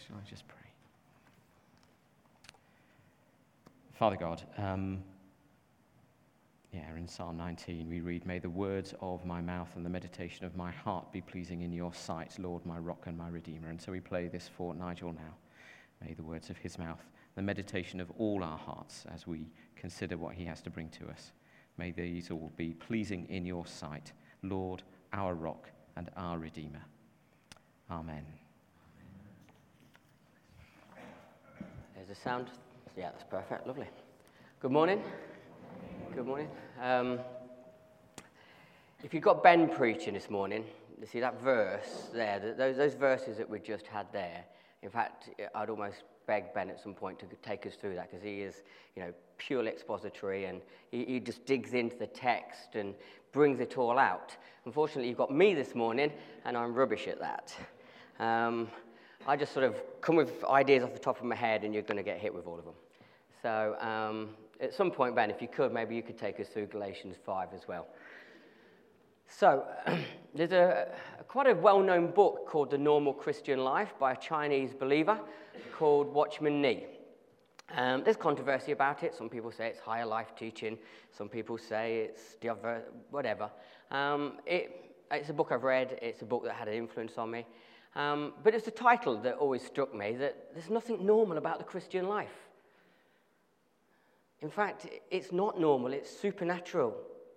Shall I just pray? Father God, in Psalm 19 we read, "May the words of my mouth and the meditation of my heart be pleasing in your sight, Lord, my rock and my redeemer." And so we play this for Nigel now. May the words of his mouth, the meditation of all our hearts as we consider what he has to bring to us, may these all be pleasing in your sight, Lord, our rock and our redeemer. Amen. There's a sound. Yeah, that's perfect. Lovely. Good morning. Good morning. If you've got Ben preaching this morning, you see that verse there, those verses that we just had there. In fact, I'd almost beg Ben at some point to take us through that, because he is, purely expository, and he just digs into the text and brings it all out. Unfortunately, you've got me this morning, and I'm rubbish at that. I just sort of come with ideas off the top of my head, and you're going to get hit with all of them. So at some point, Ben, if you could, maybe you could take us through Galatians 5 as well. So there's quite a well-known book called The Normal Christian Life by a Chinese believer called Watchman Nee. There's controversy about it. Some people say it's higher life teaching. Some people say it's the other, whatever. It's a book I've read. It's a book that had an influence on me. But it's the title that always struck me, that there's nothing normal about the Christian life. In fact, it's not normal, it's supernatural.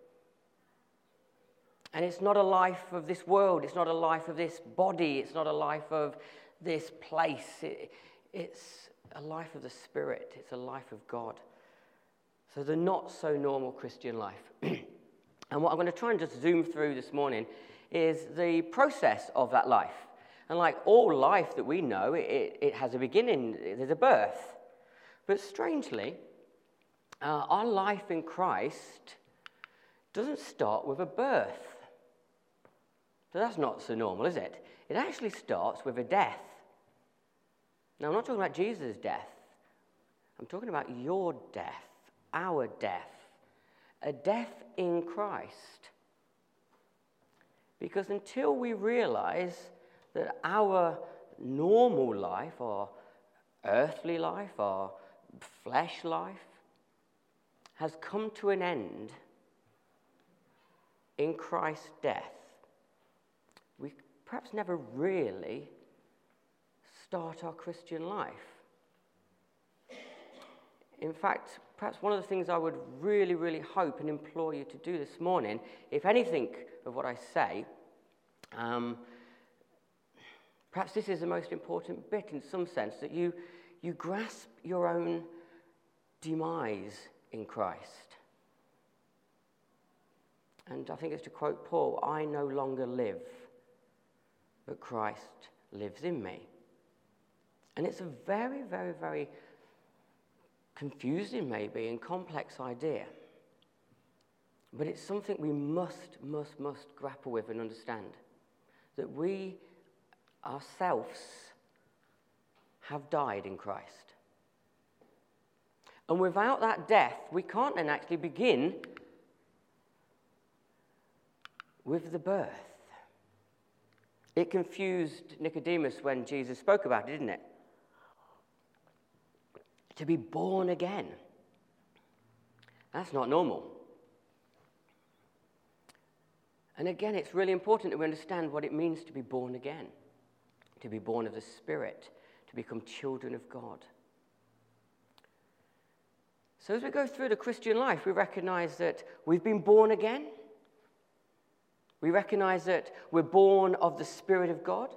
And it's not a life of this world, it's not a life of this body, it's not a life of this place. It's a life of the Spirit, it's a life of God. So the not-so-normal Christian life. And what I'm going to try and just zoom through this morning is the process of that life. And like all life that we know, it has a beginning, there's a birth. But strangely, our life in Christ doesn't start with a birth. So that's not so normal, is it? It actually starts with a death. Now, I'm not talking about Jesus' death. I'm talking about your death, our death. A death in Christ. Because until we realize that our normal life, our earthly life, our flesh life, has come to an end in Christ's death, we perhaps never really start our Christian life. In fact, perhaps one of the things I would really, really hope and implore you to do this morning, if anything of what I say, perhaps this is the most important bit in some sense, that you grasp your own demise in Christ. And I think it's to quote Paul, "I no longer live, but Christ lives in me." And it's a very, very, very confusing maybe and complex idea. But it's something we must grapple with and understand. That we ourselves have died in Christ. And without that death, we can't then actually begin with the birth. It confused Nicodemus when Jesus spoke about it, didn't it? To be born again. That's not normal. And again, it's really important that we understand what it means to be born again. To be born of the Spirit, to become children of God. So as we go through the Christian life, we recognize that we've been born again. We recognize that we're born of the Spirit of God.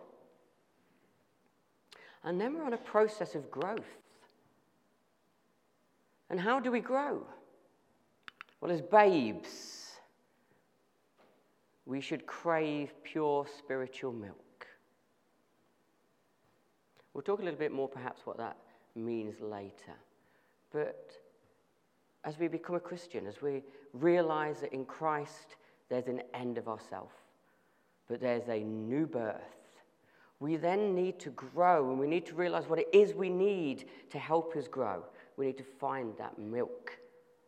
And then we're on a process of growth. And how do we grow? Well, as babes, we should crave pure spiritual milk. We'll talk a little bit more perhaps what that means later. But as we become a Christian, as we realize that in Christ there's an end of ourself, but there's a new birth, we then need to grow, and we need to realize what it is we need to help us grow. We need to find that milk.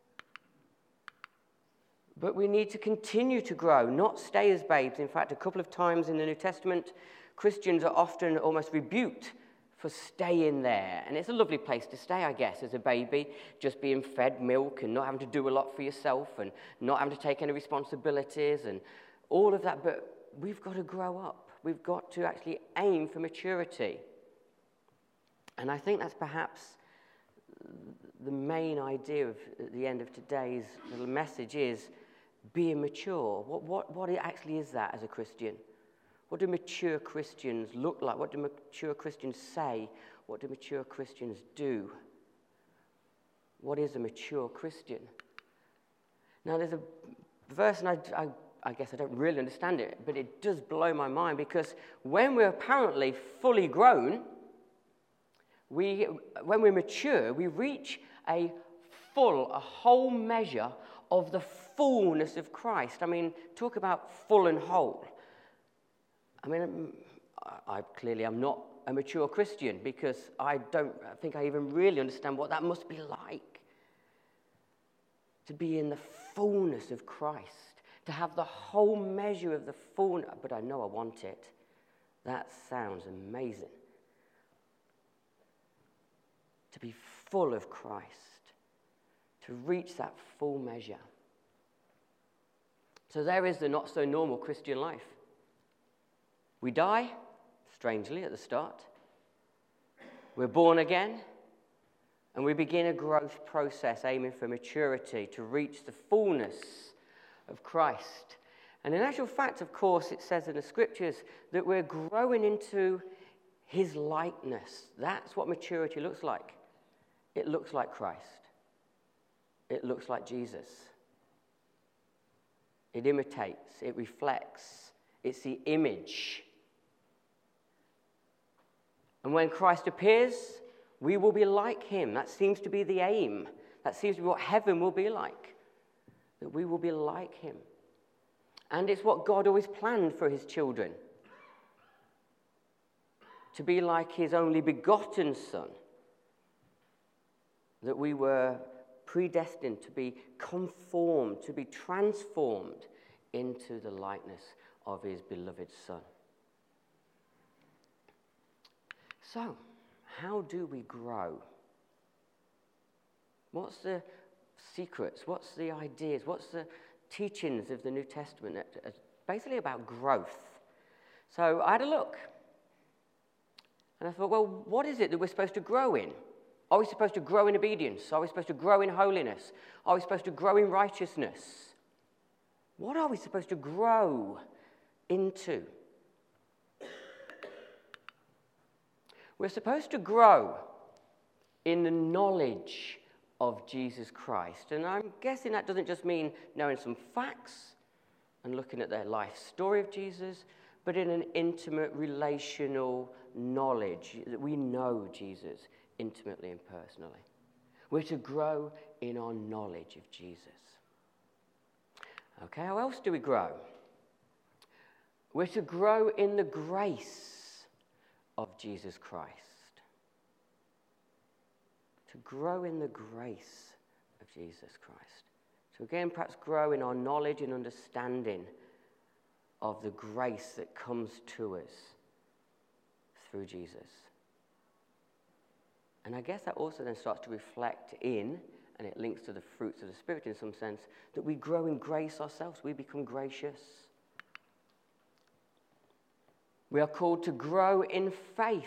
But we need to continue to grow, not stay as babes. In fact, a couple of times in the New Testament, Christians are often almost rebuked for staying there. And it's a lovely place to stay, I guess, as a baby, just being fed milk and not having to do a lot for yourself and not having to take any responsibilities and all of that. But we've got to grow up. We've got to actually aim for maturity. And I think that's perhaps the main idea of at the end of today's little message is being mature. What actually is that as a Christian? What do mature Christians look like? What do mature Christians say? What do mature Christians do? What is a mature Christian? Now, there's a verse, and I guess I don't really understand it, but it does blow my mind, because when we're apparently fully grown, when we're mature, we reach a whole measure of the fullness of Christ. I mean, talk about full and whole. I mean, I clearly am not a mature Christian, because I don't think I even really understand what that must be like. To be in the fullness of Christ, to have the whole measure of the fullness, but I know I want it. That sounds amazing. To be full of Christ, to reach that full measure. So there is the not-so-normal Christian life. We die, strangely, at the start. We're born again, and we begin a growth process aiming for maturity to reach the fullness of Christ. And in actual fact, of course, it says in the Scriptures that we're growing into his likeness. That's what maturity looks like. It looks like Christ. It looks like Jesus. It imitates, it reflects, it's the image. And when Christ appears, we will be like him. That seems to be the aim. That seems to be what heaven will be like. That we will be like him. And it's what God always planned for his children. To be like his only begotten Son. That we were predestined to be conformed, to be transformed into the likeness of his beloved Son. So, how do we grow? What's the secrets? What's the ideas? What's the teachings of the New Testament? Basically about growth. So I had a look. And I thought, well, what is it that we're supposed to grow in? Are we supposed to grow in obedience? Are we supposed to grow in holiness? Are we supposed to grow in righteousness? What are we supposed to grow into? We're supposed to grow in the knowledge of Jesus Christ. And I'm guessing that doesn't just mean knowing some facts and looking at the life story of Jesus, but in an intimate relational knowledge that we know Jesus intimately and personally. We're to grow in our knowledge of Jesus. Okay, how else do we grow? We're to grow in the grace of Jesus Christ. To grow in the grace of Jesus Christ. So again, perhaps grow in our knowledge and understanding of the grace that comes to us through Jesus. And I guess that also then starts to reflect in, and it links to the fruits of the Spirit in some sense, that we grow in grace ourselves. We become gracious. We are called to grow in faith.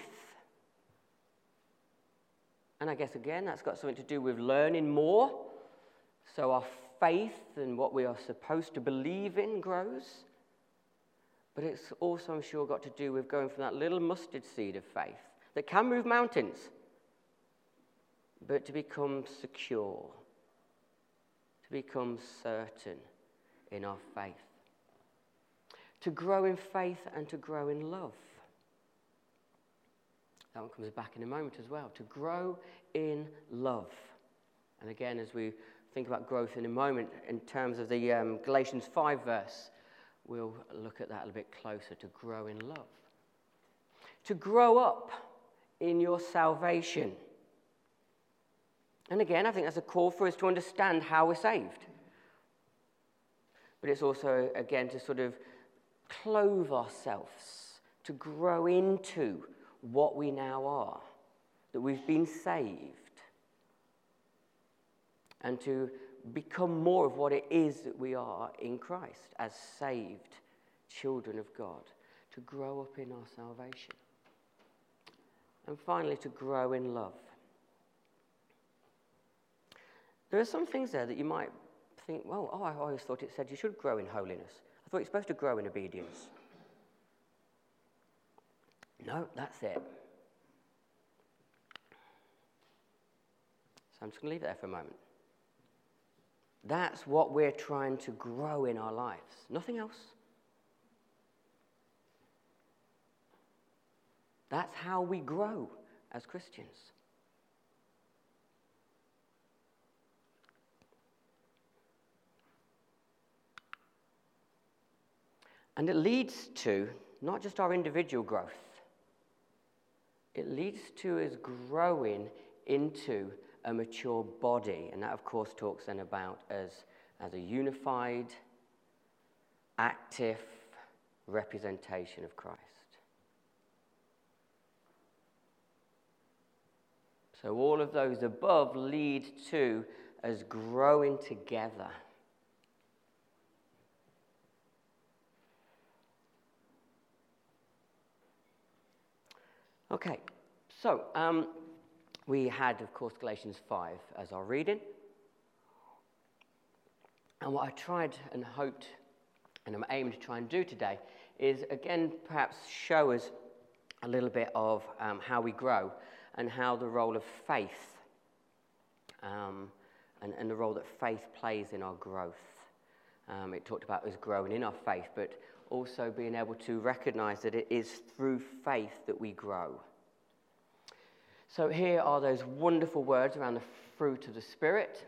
And I guess, again, that's got something to do with learning more. So our faith and what we are supposed to believe in grows. But it's also, I'm sure, got to do with going from that little mustard seed of faith that can move mountains, but to become secure, to become certain in our faith. To grow in faith and to grow in love. That one comes back in a moment as well. To grow in love. And again, as we think about growth in a moment, in terms of the Galatians 5 verse, we'll look at that a little bit closer. To grow in love. To grow up in your salvation. And again, I think that's a call for us to understand how we're saved. But it's also, again, to sort of clothe ourselves, to grow into what we now are, that we've been saved, and to become more of what it is that we are in Christ as saved children of God, to grow up in our salvation. And finally, to grow in love. There are some things there that you might think, well, I always thought it said you should grow in holiness. I thought you're supposed to grow in obedience. No, that's it. So I'm just going to leave it there for a moment. That's what we're trying to grow in our lives. Nothing else. That's how we grow as Christians. And it leads to not just our individual growth. It leads to us growing into a mature body. And that, of course, talks then about as a unified, active representation of Christ. So all of those above lead to us growing together. Okay, so we had, of course, Galatians 5 as our reading. And what I tried and hoped, and I'm aiming to try and do today, is again perhaps show us a little bit of how we grow and how the role of faith and the role that faith plays in our growth. It talked about us growing in our faith, but also being able to recognize that it is through faith that we grow. So here are those wonderful words around the fruit of the Spirit.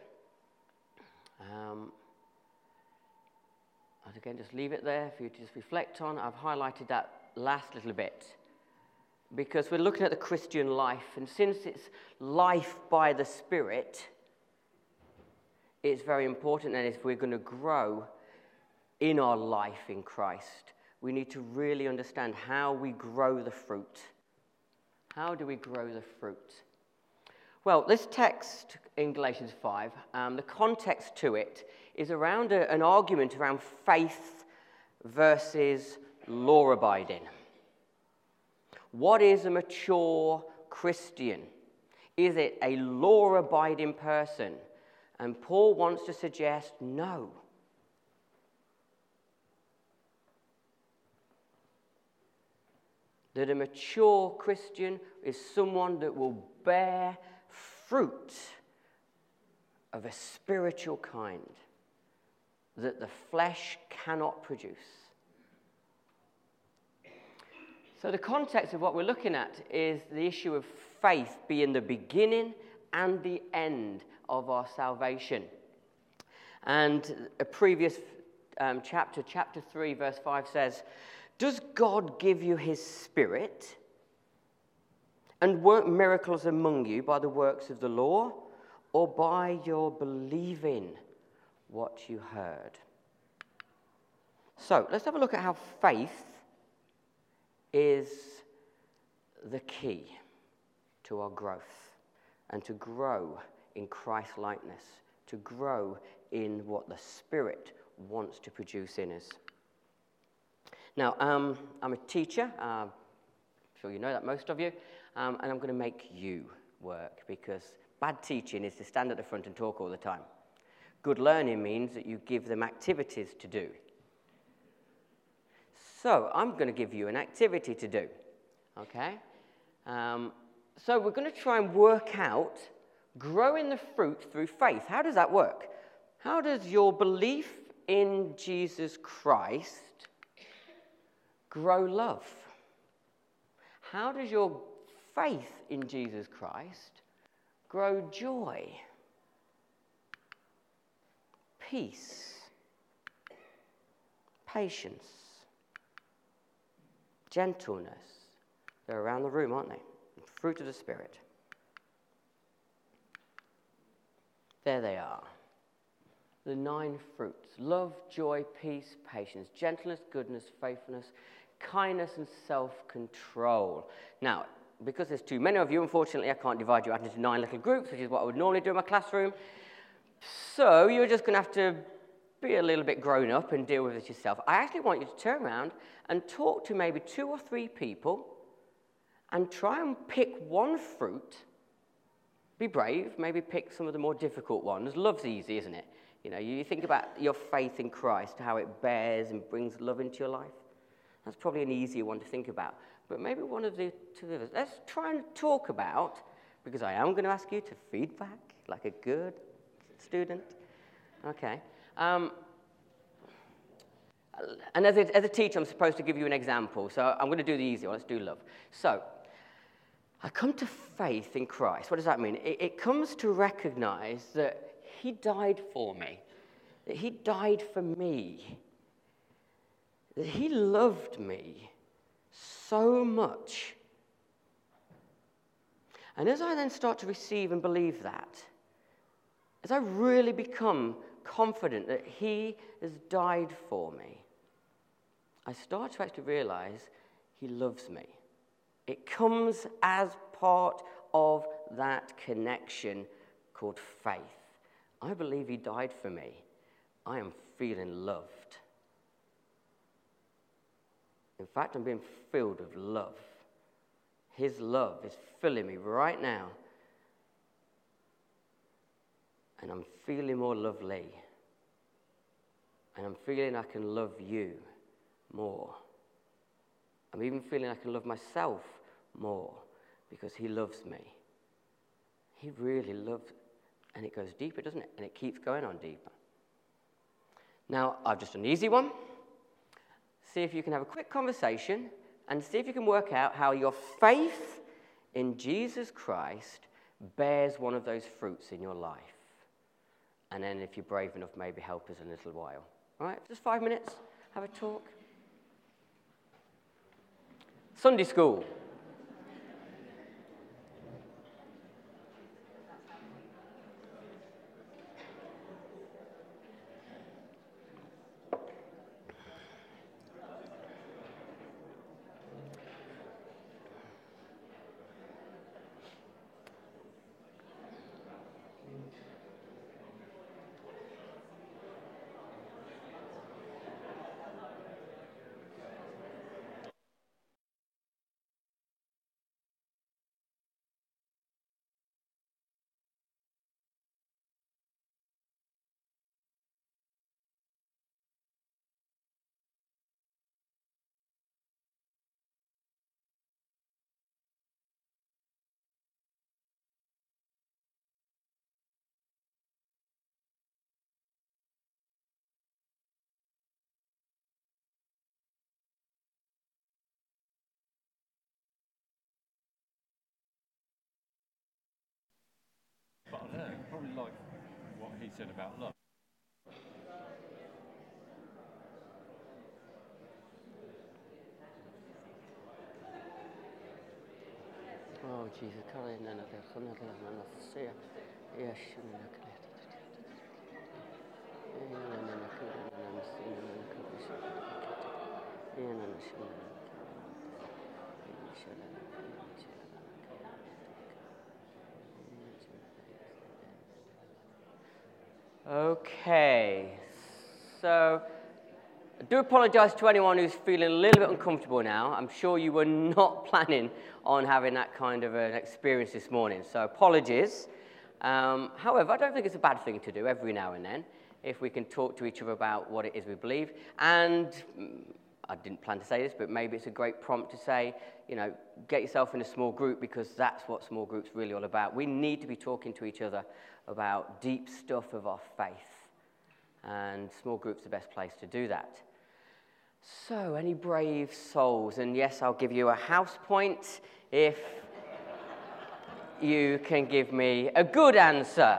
I'd again just leave it there for you to just reflect on. I've highlighted that last little bit because we're looking at the Christian life, and since it's life by the Spirit, it's very important that if we're going to grow in our life in Christ, we need to really understand how we grow the fruit. How do we grow the fruit? Well, this text in Galatians 5, the context to it is around an argument around faith versus law-abiding. What is a mature Christian? Is it a law-abiding person? And Paul wants to suggest no. That a mature Christian is someone that will bear fruit of a spiritual kind that the flesh cannot produce. So the context of what we're looking at is the issue of faith being the beginning and the end of our salvation. And a previous chapter 3, verse 5 says, "Does God give you his Spirit and work miracles among you by the works of the law or by your believing what you heard?" So let's have a look at how faith is the key to our growth and to grow in Christ-likeness, to grow in what the Spirit wants to produce in us. Now, I'm a teacher. I'm sure you know that, most of you. And I'm going to make you work because bad teaching is to stand at the front and talk all the time. Good learning means that you give them activities to do. So I'm going to give you an activity to do, okay? So we're going to try and work out growing the fruit through faith. How does that work? How does your belief in Jesus Christ grow love? How does your faith in Jesus Christ grow joy, peace, patience, gentleness? They're around the room, aren't they? Fruit of the Spirit. There they are. The 9 fruits: love, joy, peace, patience, gentleness, goodness, faithfulness, kindness, and self-control. Now, because there's too many of you, unfortunately, I can't divide you out into 9 little groups, which is what I would normally do in my classroom. So you're just going to have to be a little bit grown up and deal with it yourself. I actually want you to turn around and talk to maybe 2 or 3 people and try and pick one fruit. Be brave, maybe pick some of the more difficult ones. Love's easy, isn't it? You know, you think about your faith in Christ, how it bears and brings love into your life. That's probably an easier one to think about. But maybe one of the 2 others. Let's try and talk about, because I am going to ask you to feedback like a good student. Okay. And as a teacher, I'm supposed to give you an example. So I'm going to do the easy one. Let's do love. So I come to faith in Christ. What does that mean? It comes to recognize that he died for me, that he died for me, that he loved me so much. And as I then start to receive and believe that, as I really become confident that he has died for me, I start to actually realize he loves me. It comes as part of that connection called faith. I believe he died for me. I am feeling loved. In fact, I'm being filled with love. His love is filling me right now. And I'm feeling more lovely. And I'm feeling I can love you more. I'm even feeling I can love myself more because he loves me. He really loves, and it goes deeper, doesn't it? And it keeps going on deeper. Now, I've just done an easy one. See if you can have a quick conversation and see if you can work out how your faith in Jesus Christ bears one of those fruits in your life. And then if you're brave enough, maybe help us in a little while. All right, just 5 minutes, have a talk. Sunday school. But I don't know, probably like what he said about love. Oh, Jesus. Okay, so I do apologize to anyone who's feeling a little bit uncomfortable now. I'm sure you were not planning on having that kind of an experience this morning, so apologies. However, I don't think it's a bad thing to do every now and then if we can talk to each other about what it is we believe. And I didn't plan to say this, but maybe it's a great prompt to say, you know, get yourself in a small group, because that's what small groups really all about. We need to be talking to each other about deep stuff of our faith, and small groups are the best place to do that. So, any brave souls? And yes, I'll give you a house point if you can give me a good answer.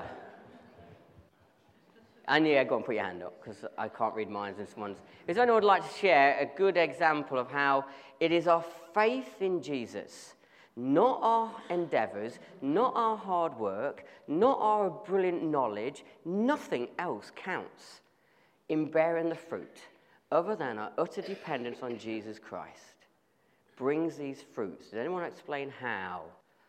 And yeah, go and put your hand up, because I can't read minds and someone's. Is anyone would like to share a good example of how it is our faith in Jesus, not our endeavors, not our hard work, not our brilliant knowledge, nothing else counts in bearing the fruit other than our utter dependence on Jesus Christ. brings these fruits. Does anyone explain how?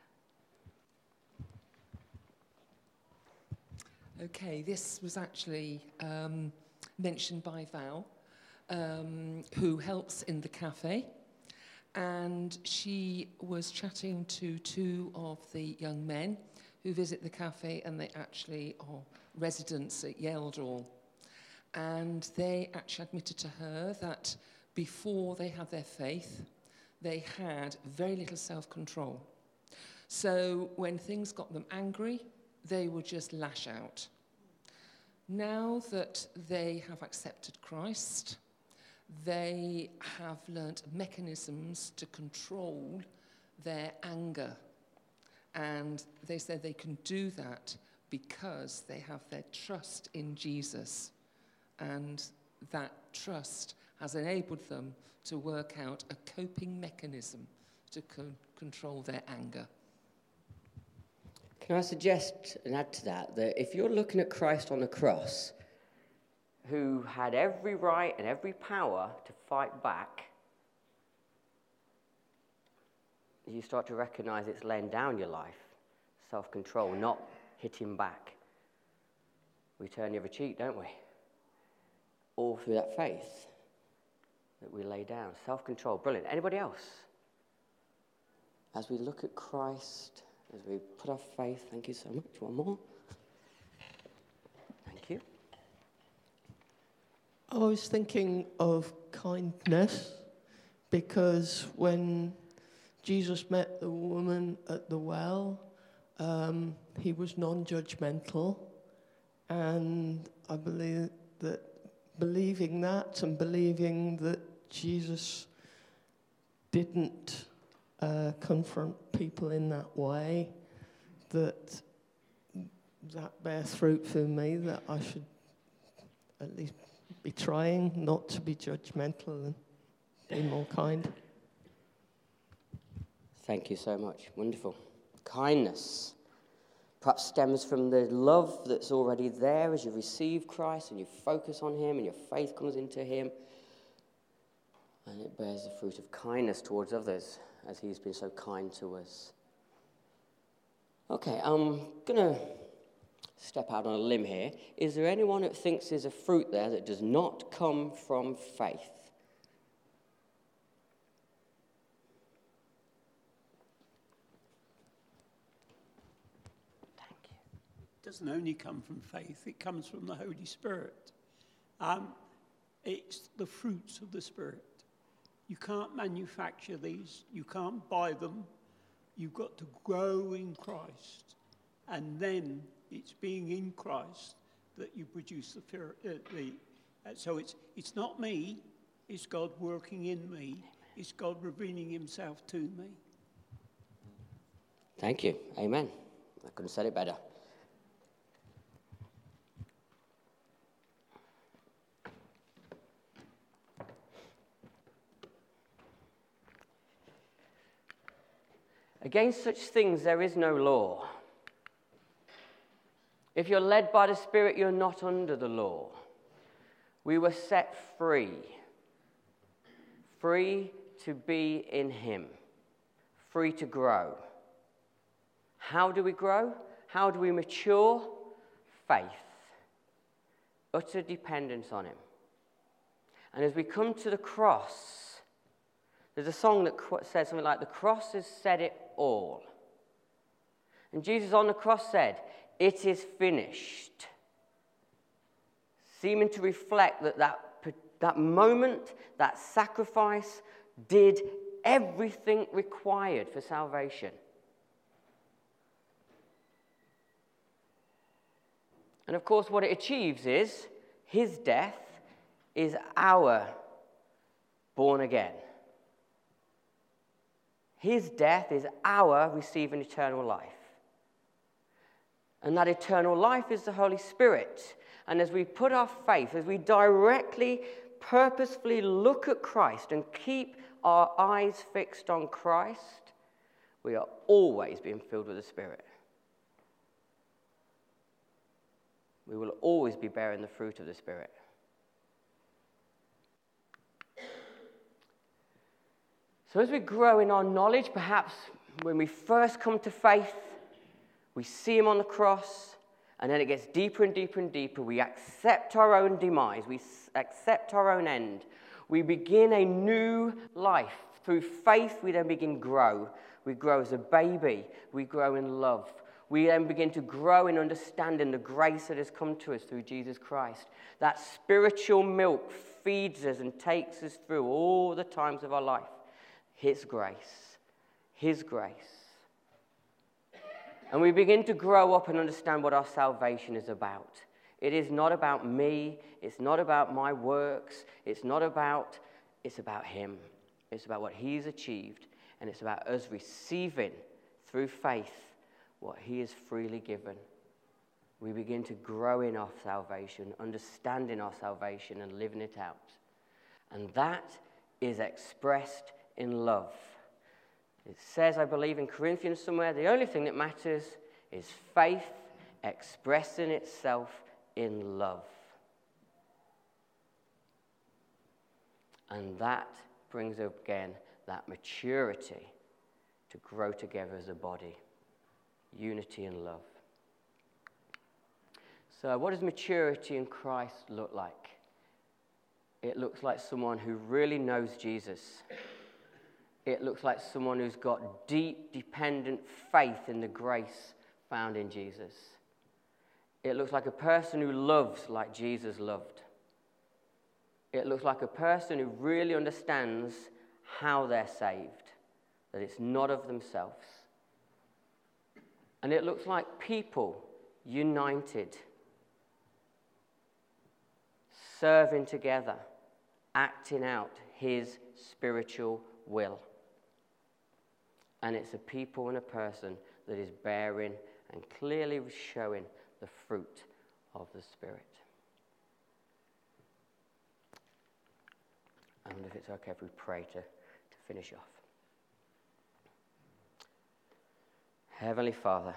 Okay, this was actually mentioned by Val, who helps in the cafe. And she was chatting to two of the young men who visit the cafe, and they actually are residents at Yeldall. And they actually admitted to her that before they had their faith, they had very little self-control. So when things got them angry, they would just lash out. Now that they have accepted Christ, they have learnt mechanisms to control their anger. And they said they can do that because they have their trust in Jesus. And that trust has enabled them to work out a coping mechanism to control their anger. Can I suggest and add to that if you're looking at Christ on the cross, who had every right and every power to fight back, you start to recognize it's laying down your life, self-control, not hitting back. We turn the other cheek, don't we? All through that faith that we lay down. Self-control, brilliant. Anybody else? As we look at Christ, as we put our faith, thank you so much. One more. Thank you. I was thinking of kindness, because when Jesus met the woman at the well, he was non-judgmental, and I believe that believing that and believing that Jesus didn't confront people in that way, that bears fruit for me, that I should at least be trying not to be judgmental and be more kind. Thank you so much. Wonderful. Kindness perhaps stems from the love that's already there as you receive Christ and you focus on him and your faith comes into him. And it bears the fruit of kindness towards others as he's been so kind to us. Okay, I'm going to step out on a limb here. Is there anyone that thinks there's a fruit there that does not come from faith? Thank you. It doesn't only come from faith, it comes from the Holy Spirit. It's the fruits of the Spirit. You can't manufacture these. You can't buy them. You've got to grow in Christ. And then it's being in Christ that you produce so it's not me. It's God working in me. It's God revealing himself to me. Thank you. Amen. I couldn't have said it better. Against such things there is no law. If you're led by the Spirit, you're not under the law. We were set free. Free to be in him. Free to grow. How do we grow? How do we mature? Faith. Utter dependence on him. And as we come to the cross, there's a song that says something like, the cross has said it all. And Jesus on the cross said, it is finished. Seeming to reflect that moment, that sacrifice did everything required for salvation. And of course what it achieves is, his death is our born again. His death is our receiving eternal life. And that eternal life is the Holy Spirit. And as we put our faith, as we directly, purposefully look at Christ and keep our eyes fixed on Christ, we are always being filled with the Spirit. We will always be bearing the fruit of the Spirit. So as we grow in our knowledge, perhaps when we first come to faith, we see him on the cross, and then it gets deeper and deeper and deeper. We accept our own demise. We accept our own end. We begin a new life. Through faith, we then begin to grow. We grow as a baby. We grow in love. We then begin to grow in understanding the grace that has come to us through Jesus Christ. That spiritual milk feeds us and takes us through all the times of our life. His grace. His grace. And we begin to grow up and understand what our salvation is about. It is not about me. It's not about my works. It's about him. It's about what he's achieved. And it's about us receiving through faith what he has freely given. We begin to grow in our salvation, understanding our salvation and living it out. And that is expressed in love. It says, I believe, in Corinthians somewhere, the only thing that matters is faith expressing itself in love. And that brings up again that maturity to grow together as a body. Unity and love. So what does maturity in Christ look like? It looks like someone who really knows Jesus. It looks like someone who's got deep, dependent faith in the grace found in Jesus. It looks like a person who loves like Jesus loved. It looks like a person who really understands how they're saved, that it's not of themselves. And it looks like people united, serving together, acting out his spiritual will. And it's a people and a person that is bearing and clearly showing the fruit of the Spirit. And if it's okay if we pray to finish off. Heavenly Father,